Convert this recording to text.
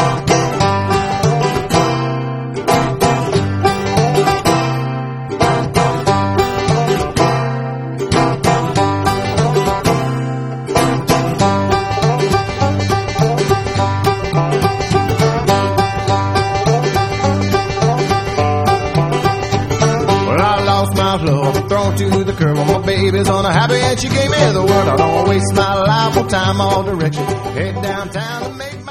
Thrown to the curb when my baby's unhappy and she gave me the word. I don't waste my life on time all direction. Head downtown to make